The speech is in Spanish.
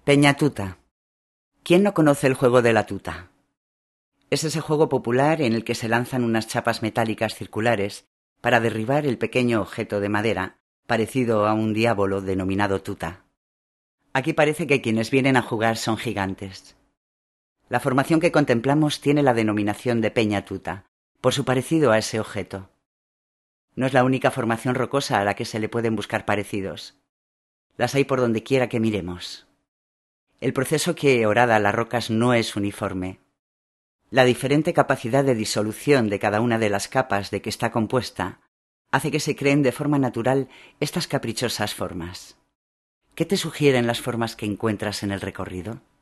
Peña tuta. ¿Quién no conoce el juego de la tuta? Es ese juego popular en el que se lanzan unas chapas metálicas circulares para derribar el pequeño objeto de madera parecido a un diablo denominado tuta. Aquí parece que quienes vienen a jugar son gigantes. La formación que contemplamos tiene la denominación de peña tuta, por su parecido a ese objeto. No es la única formación rocosa a la que se le pueden buscar parecidos. Las hay por donde quiera que miremos. El proceso que horada las rocas no es uniforme. La diferente capacidad de disolución de cada una de las capas de que está compuesta hace que se creen de forma natural estas caprichosas formas. ¿Qué te sugieren las formas que encuentras en el recorrido?